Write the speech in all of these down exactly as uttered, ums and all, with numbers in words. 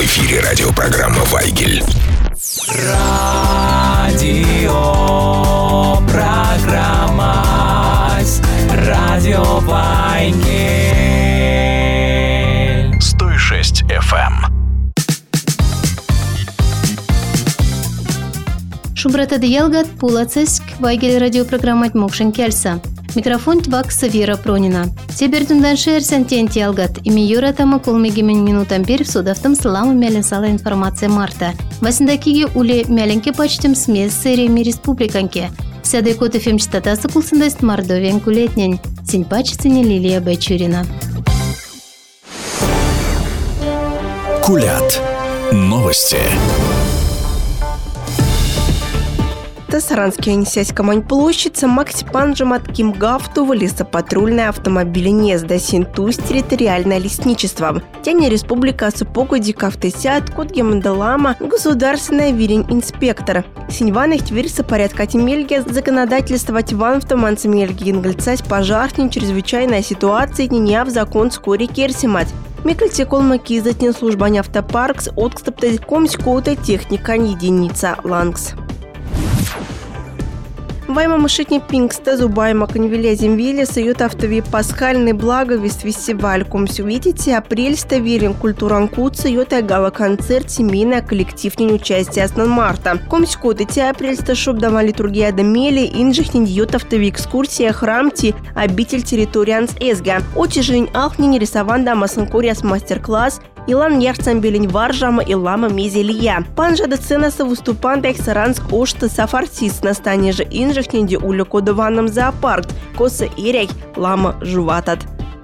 В эфире радиопрограмма «Вайгель». Радиопрограмма Радио Вайгель. сто шесть эф эм. Шубратады ялгат пулацеск Вайгель радиопрограммат мокшен кельса. Микрофон твакса Вера Пронина. Тебердундан шерсен тенти ялгат. Ими юра тама колмегимен минутам пер в судавтам саламу мялен сала информация марта. Васындакиге уле мяленке почтем смес сериями республиканке. Сядай кот эф эм читатасы кулсындайст Мордовиан кулетнен. Синьпачицыне Лилия Байчурина. Кулят. Новости. Саранский Анисяська-Мань площадь, Макси Панжамат Кимгафтова лесопатрульное автомобили Незда Синтусь территориальное лесничество. Тяне республика Супогоди Кавтысят Кот Гемандалама государственная вирень инспектор. Синьваных тверься порядка темельги законодательствовать ван в томанцемельги ингальцать пожарнин чрезвычайная ситуация не в закон вскоре керсимать. Микальте колмаки затем служба автопаркс откстопты комськоута техника единица лангс. Вайма мышитни пингста зубайма конвиля земвели соют автови пасхальный благовест фестиваль. Комсю видите, апрель ставилин культуран куца йота гала-концерт семейное коллективное участие основ марта. Комсю коты апрель сташоп дома литургия домели инжихнин йот автови экскурсия храмти обитель территорианс эсга. Очижень алхнин рисован дома санкориас мастер-класс Илан Ярцамбелень Варжама и Лама Мезелия. Панжа до сценаса выступантах Саранск Ошта Сафартис на стане же инжихнинди уля кодованном зоопарк Коса Иряй Лама Жуватат.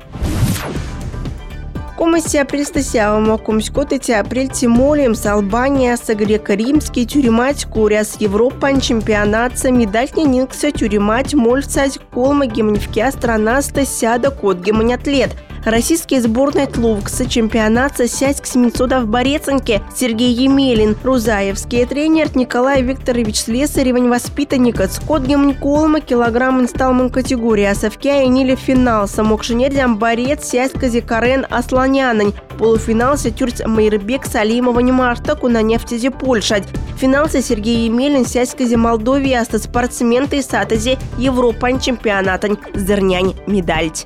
Комиссия престасявама комськотити апрель тимолием с Албания с греко-римский тюремать куряс Европан чемпионатца медальня никса тюремать мольцать колма гемневкя страна стасяда кот гемонятлет. Российские сборные тлувкса чемпионата сядь к семисотов в Бореценке Сергей Емелин, Рузаевский тренер Николай Викторович Слесаревень воспитанник Скот Гемниколма килограмм инсталман категория Совкя и Нили финал самок шинердям борец сядь кази Карен Асланянань полуфинал сятюрц Майрбек Салимова Немарта куна нефтези Польшать финал Сергей Емелин сядь кази Молдовия ста спортсменты сатази Европан чемпионатань зернянь медальть.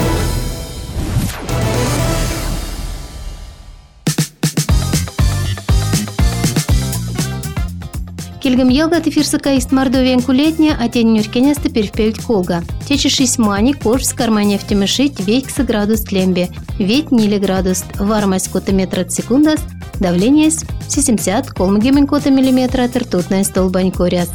Кельгам ялгат эфирса каист Мордовиан кулетня, а тень нюркеня степер впельт колга. Течи шесть мани, кош с кармане в темешить, вейкса градус тлембе. Ведь нили градус, вармость кота метра секундас, давление семьдесят колмагемен кота миллиметра, ртутная столбань коряс.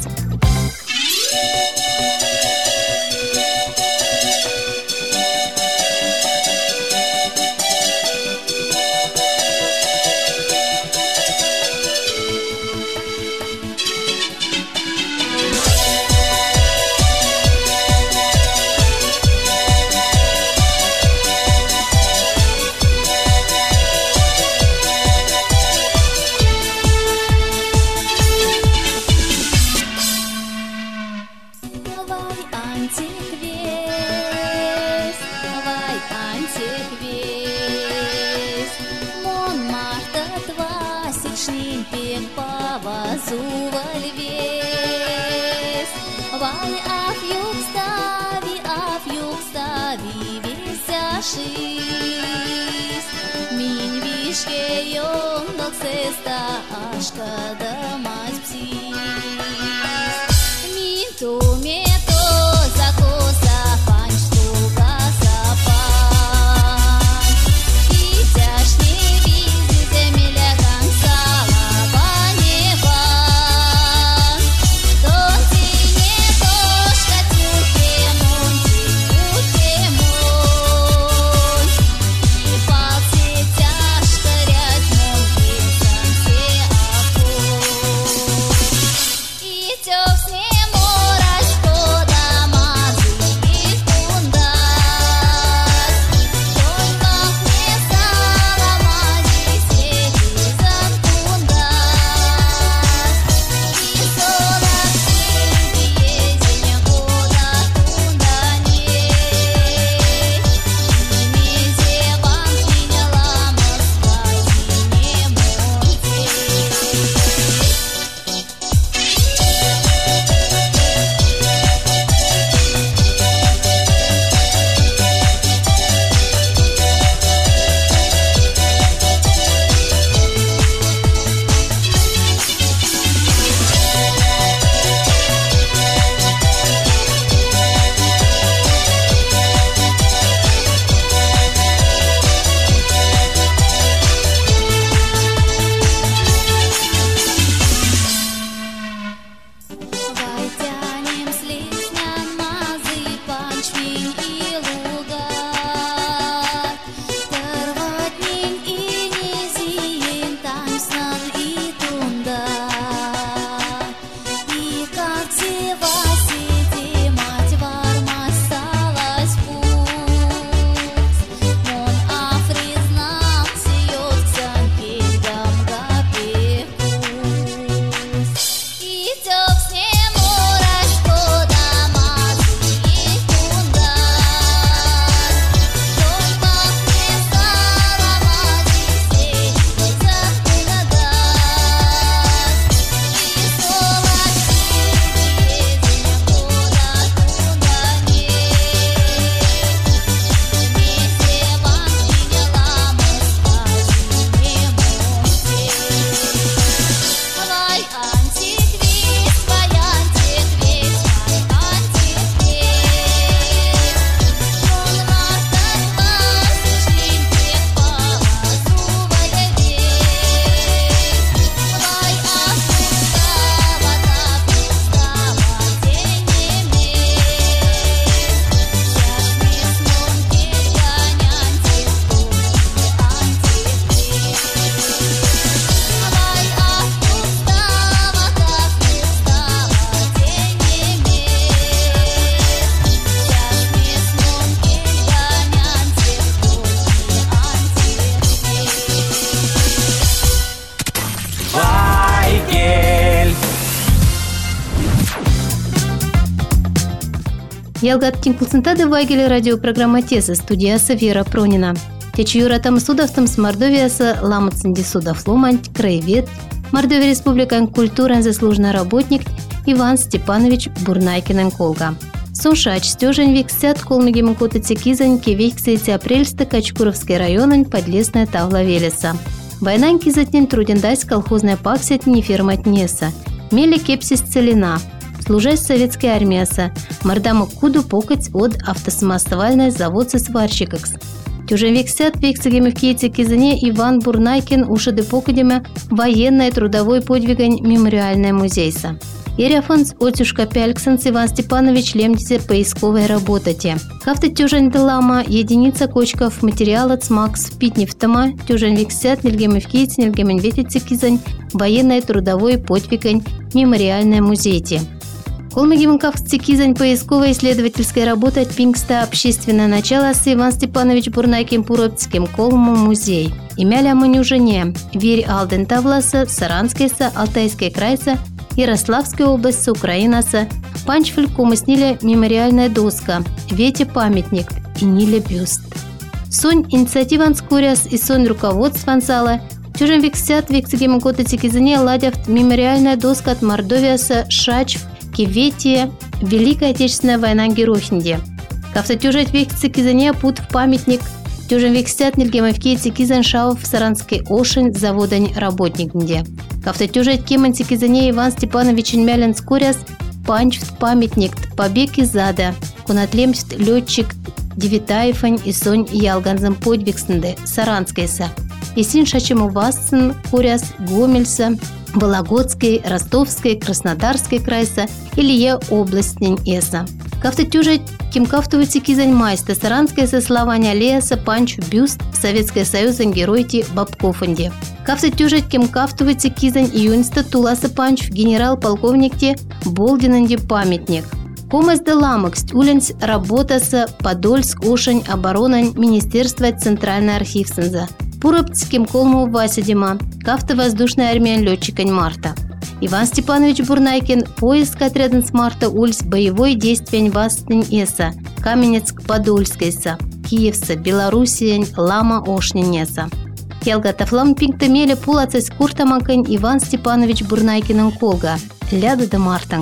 Ялгат Тинкулсентады Вайгель радиопрограмма Теса, студия Савера Пронина. Течюра там судовтам с Мордовияса ламацинди судов ломанть, краевед, Мордовия Республикан культурен заслуженный работник Иван Степанович Бурнайкин Колга. Соншач стёжень виксят колмигим котыцы кизань кевейксейте апрельсты Качкуровский районын подлесная тавла велеса. Войнань кизатнин трудендась колхозная паксет не фирмать неса. Мели кепсис целина. Служась советской армияса. Мордаму куду покать от автосамоставальной заводцы-сварщикакс. Тюжен виксят вексагими в кейте кизане Иван Бурнайкин ушады покадеме военное трудовой подвигань мемориальное музейса. Ириафанс Отюшка Пяльксенс Иван Степанович лемдизе поисковой работате. Кафта тюжен делама единица кочков материала цмакс питнефтама тюжен виксят нельгемы в кейте нельгемен ветице кизань военное трудовой подвигань мемориальное музейте. Колмагимонков цикизань поисковой исследовательской работы от Пингста общественное начало с Иван Степанович Бурнайкин Пуропским колму музей. Имя манюжене Вирь Алден Тавласа, Саранскайса, Алтайский крайса, Ярославская область, Украинаса, Панчфель комыснили мемориальная доска, Вете памятник и Ниле бюст. Сонь инициативан скоряс и сонь руководство ансала, тюжен виксят виксагим готы цикизане ладят мемориальная доска от Мордовияса Шачв, Киветия, Великая Отечественная война геройнде. Кафта тюжет век цикизане пут в памятник, тюжен виксят нильгема в кейте кизан шау в Саранской ошень заводань работникнде. Кафта тюжет кеман цикизане Иван Степанович Мялен скоряс панчфт памятник побег из ада, кунатлемфт летчик Девитаевань и сонь ялганзам подвигснде Саранскайса. Исин шачему вассен куряс Гомельса, Вологодской, Ростовской, Краснодарской крайса или е областнень эса. Кафта тюжет кем кафтовыци кизань майста Саранская сослования леса панч бюст Советская Союза геройти Бабкованде. Кафта тюжет кем кафтовыци кизань июньста Туласа панч генерал-полковникте Болдинанде памятник. Комас де ламакст уленс работаса Подольск ошень оборонань Министерства Центральный архив сенза. Пуропцким колму Васидима, кафта воздушная армия летчикань Марта. Иван Степанович Бурнайкин поиск отряден с Марта ульс боевой действиень вастень эса, Каменецк Подольскайса, Киевса, Белоруссиень, Лама Ошненеса. Ялгатафлам пинктамеле пулацась куртамакань Иван Степанович Бурнайкин Колга, ляда да Мартанг.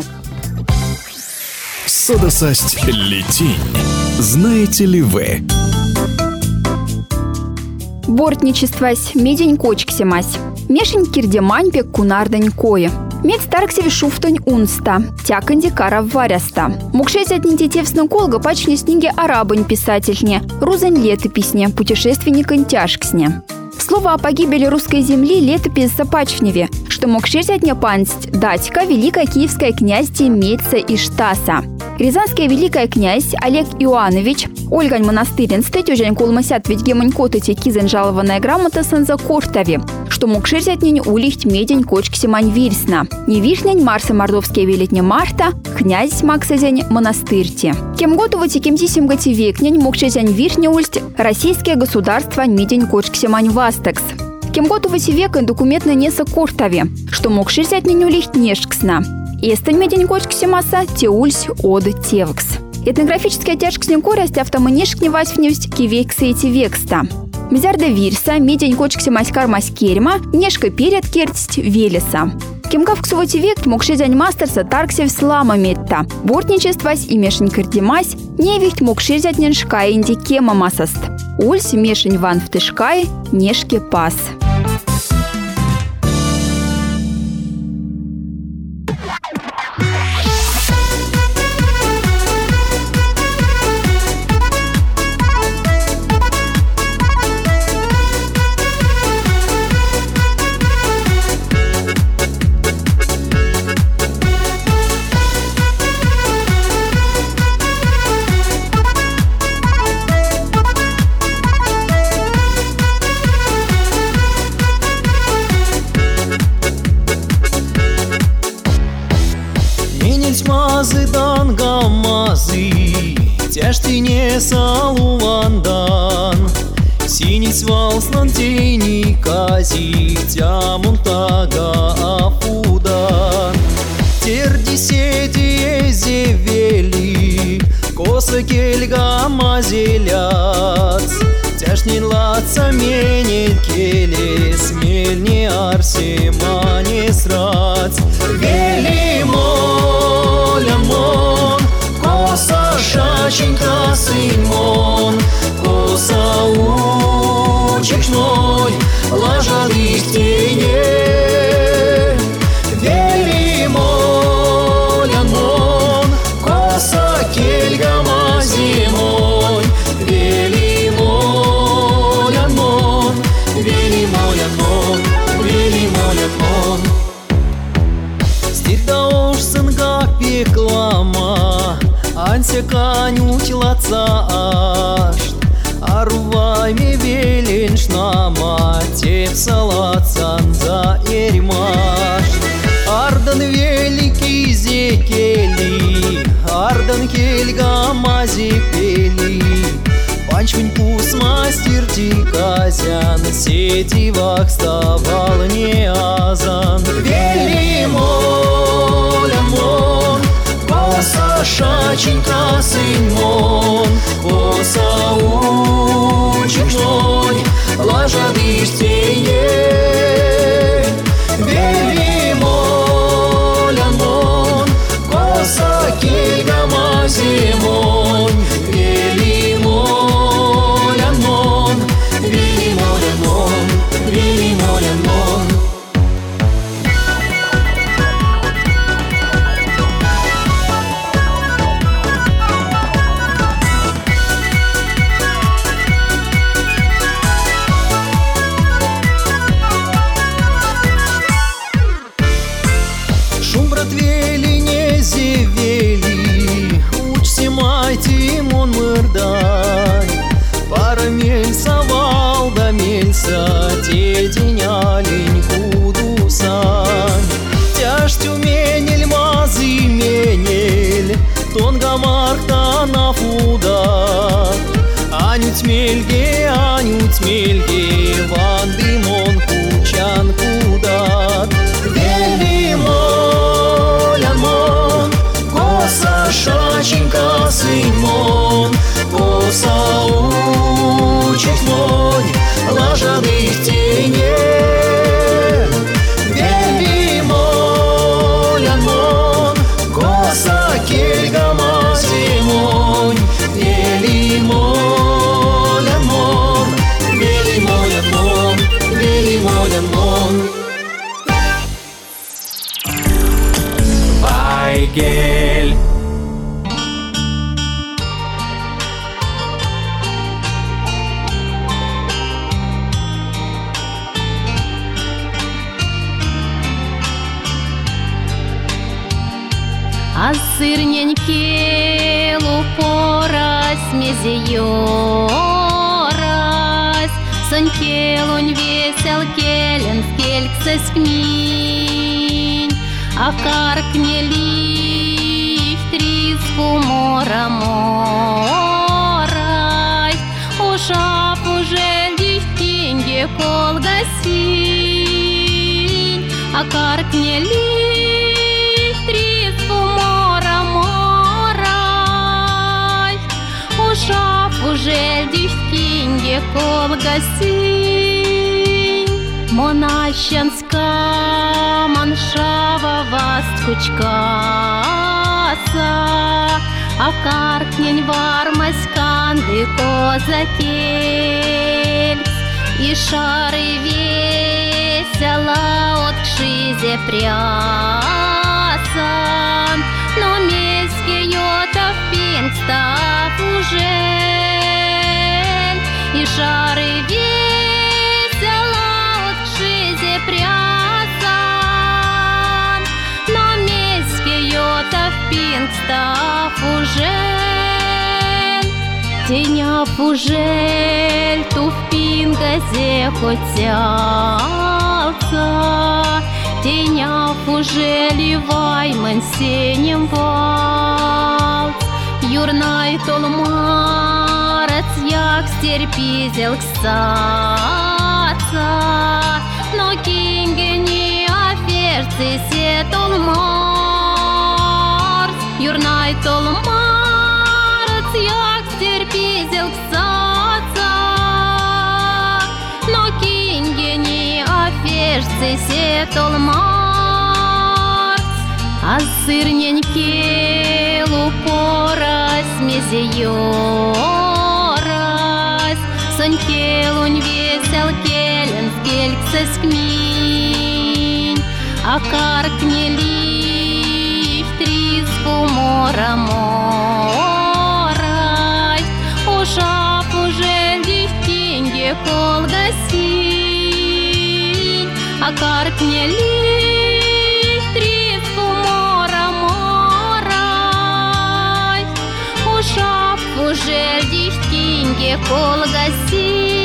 Содосасть летинь. Знаете ли вы? Бортничествась, медень кочксемась. Мешень кирдемань пек кунардань кое. Мед старксеви шуфтонь унста. Тяканди кара варяста. Мукшесть от нитетевсну колга пачне снеги арабань писательне. Рузань летописне, путешественникань тяжксне. Слово о погибели русской земли летопись запачневе, что мог шесть от пансть датька великая киевская князь Медца и Штаса. Рязанская великая князь Олег Иоанович, Ольгань монастырин стетюжень колмасят ведь гемонь котыти кизен жалованная грамота санза кортове, что мог шесть от нень улихть медень кочксимань вирсна. Не вишнень Марса мордовские велетня Марта, князь Максазень монастырте. Кем готовати кем дисим готи векнень мог шесть ань вишня ульсть российское государство медень кочксимань вастекс. Кем готовати века документно неса кортове, что мог шесть от нень улихть нешксна. Эстань медень кочксимаса теульсь од тевкс. Этнографическая тяжксня корясть автоманешкни васьвневсть кивейкса эти векста. Мизарда вирса, медень кочксимась кармась керма, нешка перед кертсть велеса. Кемкавксовоти вект мог шедянь мастерса тарксев слама метта. Бортничествась и мешень кардимась, невихть мог шедять неншка инди кема масаст. Ульсь мешень ван втышкай, нешке пас. Мазыдан гаммазы, тяжти не салуандан, синий свалснан тени кази, тямунтага афудан. Терди седи зевели, Коса кельга мазеляц, тяжнин лаца менит келес, мельни арсема не срац. Вели моля мон, коса шаченька сын мон, коса учечной, лажа листине. Вели моля мон, коса кельга мазимон, вели моля мон, вели моля мон, вели моля мон. Стирда уж сынга пеклама, анся канють лаца аж, арувайме велен шнама, теп салацан за эрмаш. Ардан великий зекели, ардан кельга мазепели, панчвань пус мастер тиказян, сетивах ставал не азан. Вели моля мон, коса шаченька сын мон, коса учечной, лажа листине. Вели моля мон, коса кельга мазимон, вели моля мон, вели моля мон, вели моля мон. Шум брат вели не зевели, учся майти мон мырдай. Пара мельса валда мельса, те денялень кудусан. Тяжтю менель мазы менель, тонга марта на фуда. Анють мельге, анють мельге, ванды мон кучан кудат. Вели моля мон, коса шаченька сын мон, коса учечной, лажа листине. Вели моля мон, коса кельга мазимон, вели моля мон, вели моля мон, вели моля мон. Вайгель. А сырненьке лупорась мезиорась, сонькелунь весел келен скельксес кминь, а каркне лиф триску мора морай, ушап уже лифтеньге кол гасинь, а каркне лиф триску мора морай, ушап уже лифтеньге кол гасинь. Монащанска маншава вас кучкаса, а каркнень вармаськанды козакельц, и шары весела от кшизе прясан, но меське йота в пинкстав уже, и шары весела прясан, но меське йота в пинкстав уже. Теня фужель ту в пингазе хотялца, теня фужели вайман сенем валц, юрнай толмарец як стерпизел ксаца, но кингени аферцы се толмарц, юрнай толмарец як стерпизел ксаца, но кингени афешцы сетол марц, а сырненьке лупорась мезеёрась, сонькелунь весел келен скельксес кминь, а каркне лиф триску мора морай, ушап уже дихтинге колгасинь, а каркне лиф триску мора морай, ушап уже дихтинге колгасинь.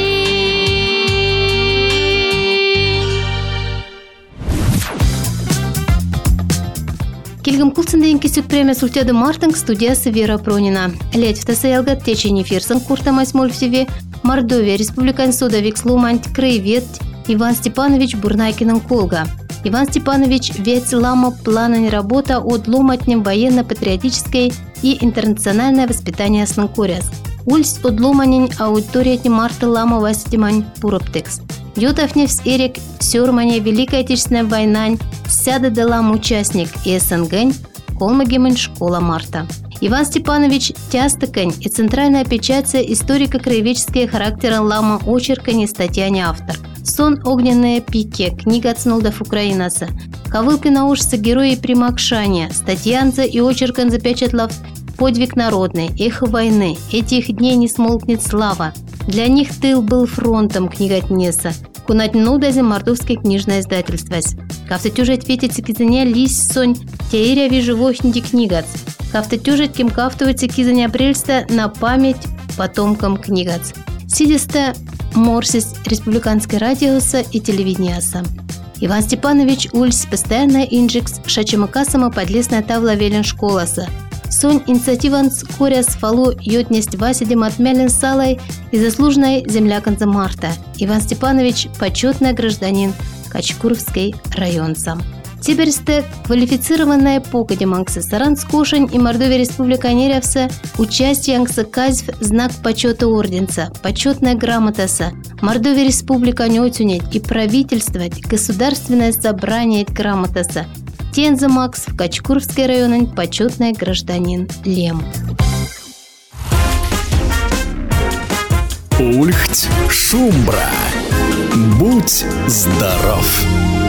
Килгам кулцындайын кесік премия сультяды мартынг студиясы Вера Пронина. Лет в тасаялгат течени фирсан куртамась мольфтеве Мордовия республикан судовик слуманть краевед Иван Степанович Бурнайкинан колга. Иван Степанович ведь лама плана работа от ломатнем военно-патриотической и интернациональное воспитание снанкуряс. Ульс от ломанень аудиториятни марта лама вастимань пуроптекс. Ютовневс Эрик Сёрмане Великая Отечественная война сяда дала участник и СНГ Колмагемын школа марта. Иван Степанович Тястыкань и центральная печать историко-краеведческие характера лама очеркани статьяни автор. Сон огненные пике, книга Цнолдов Украинаса. Кавылки наушцы герои Примакшания, статьянца и очеркан запечатлав подвиг народный, эхо войны. Этих дней не смолкнет слава. Для них тыл был фронтом, книга Тнеса. Кунать нудазе мордовское книжное издательство. Кавтатюжать ветицы кизаня лись сонь, теиря вижу вохники книгац. Кавтатюжать кем кафтоваться кизаня апрельста на память потомкам книгац. Сидиста морсис республиканской радиоса и телевидениаса. Иван Степанович Ульс постоянно инжекс шачамакасама подлесная тавла велен школаса. Сонь инициативанс коряс фалу йотнесть васидем отмялен салой и заслуженной земляканца марта. Иван Степанович – почетный гражданин Качкуровской районца. Теперь сте квалифицированная покоди мангса саран скошень и Мордовия республика нерявса участие ангса казв знак почета орденца, почетная грамотаса, Мордовия республика неотюнять и правительствовать государственное собрание грамотаса. Тенза Макс в Качкуровской районе почетный гражданин Лем. Ульхть Шумбра. Будь здоров.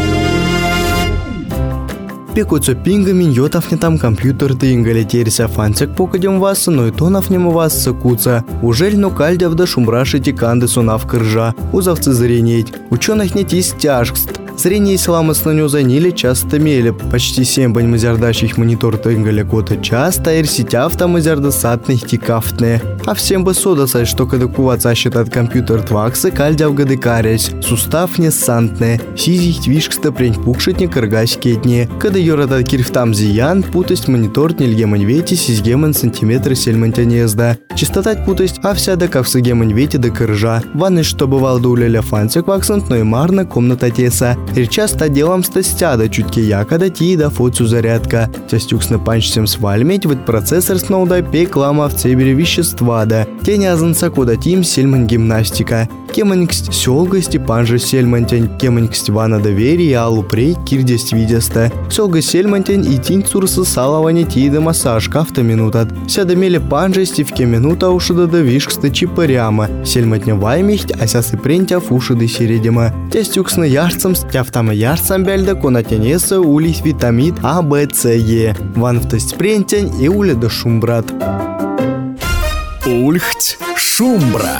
Пекуцо пингами йотов не там компьютер ты ингалетерися фансик покадем вас, но и тонов нему вас сакуца. Ужель ну кальдяв да шумраши тиканды сунав кыржа. Узавцы зренеть. Ученых не тис тяжкст. Зрение ислама с наню занили часто мели. Почти семь бань мазярдащих монитор тынгаля кота часто эрситяв там мазярдасатных тикафтные. А всем бы содасать, что когда куваться считает компьютер тваксы кальдяв гады карясь. Сустав не сантные. Сизих твишкста прень пукшитни кыргась кетни. Когда йоратат кирфтам зиян, путость монитор нельгемань вети сизгеман сантиметры сельмантянезда. Чистотать путость, а вся да кавсагемань вети да кыржа. Ванны, что бывал до уляля фансик ваксант, но и марна комната теса. Часто делом стастяда чутки якода ти да фоцу зарядка. Тястюксна панчсем свальметь вот процессор сноуда пеклама в цебере вещества да. Теня азанца кода тим сельман гимнастика. Кеманьксть сёлга Степан же сельмантень. Кеманьксть вана доверия алу прей кирдесть видеста. Сёлга сельмантень и тинь цурса салаване ти да массаж кафта минутат. Сяда мели панжести в ке минута ушада да вишкста чипаряма. Сельмантня ваймихть, а сясы прентя фушады середема. Тястюксна ярцам Тяфтама ярцам бельда конатенеса улих витамид А, Б, С, Е. Ван в тесть прентень и уля да шумбрат. Ульхть Шумбра.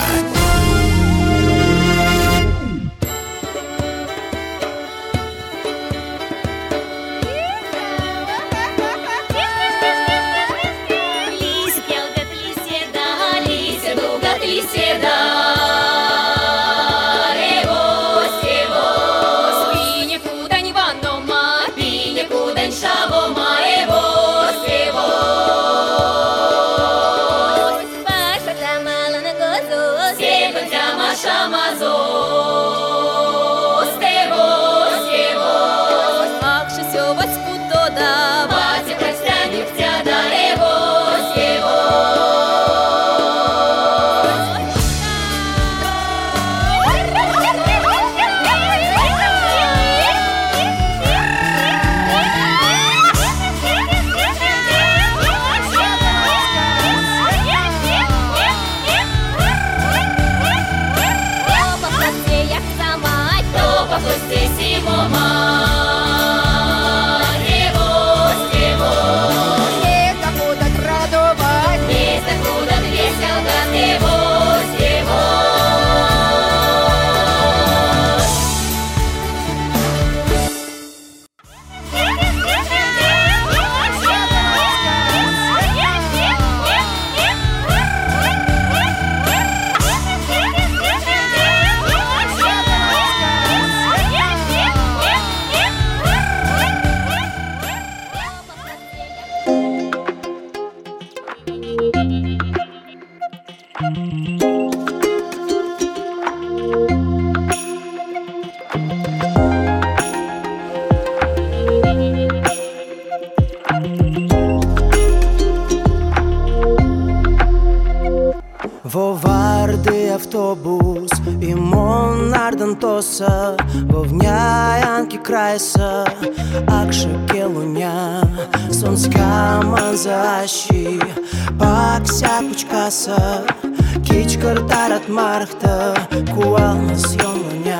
имон тоса, вовняянки крайса, акша келуня, сонска манзаши, пакся пучкаса, кичкар тарат мархта, куалнас йомланя.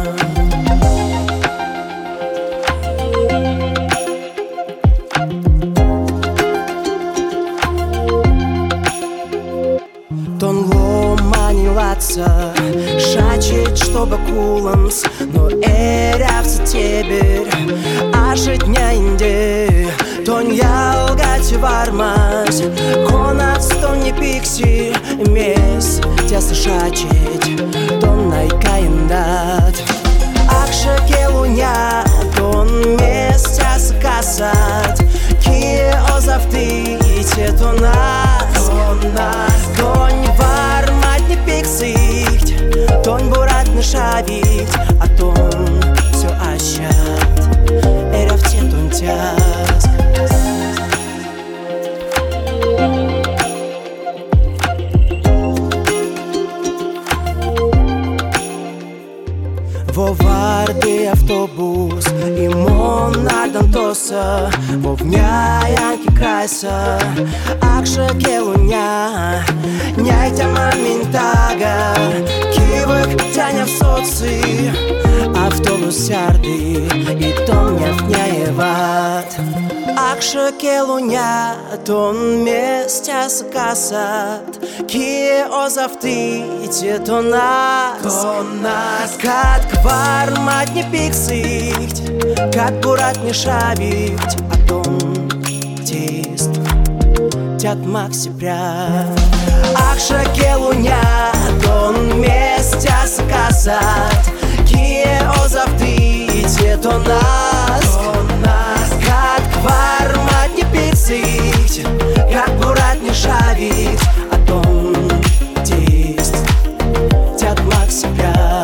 Шачить, чтобы куланс, но эрявся тебер, ашы дня инде, тон ялгать вармась, конац тон не пикси, мес, тясы шачить, тон найкаиндат. Акша келуня, тон мес, тясы касать, kie озавты, те тонас, тон вармать не пиксить, тон бурат не шавить, а тон все ащат, эра в те тон тяск. Во варды автобус, имон нардан тоса, во вняянки крайса, акша келуня, няйтя маминтага, кивык тяня в соци, автобус сярды, и тон не вняеват. Акша келуня, тон местя сакасат, kie озавты, те тонас, кат квармать не пиксить, кат бурат не шавить, а тон тест, тят макси пря. Акша келуня, тон местя сакасат, kie озавты, те тонас, кат квармать не пиксить, кат бурат не шавить, а тон тест, тят макси пря.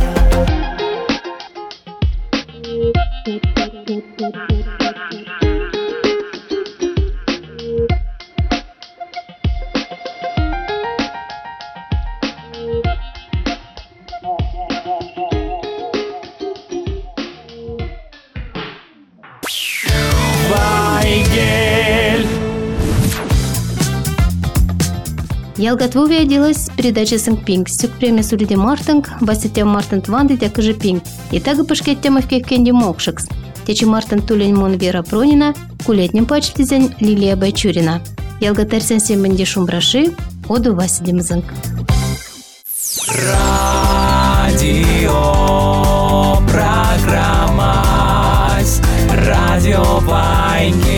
Ялгатву виадилась передача Сэнк-Пинг, стюк премия Сулиди Мартинг, Васитя Мартин Тванды, тякожи Пинг. И тага пашкеттяма в кенди Мокшекс. Течи Мартин Тулень Мон Вера Пронина, кулетним пачтизень Лилия Байчурина. Ялгатарсен семенди шумбраши, оду Васи Демзэнк. Радио программа Радио Вайнги.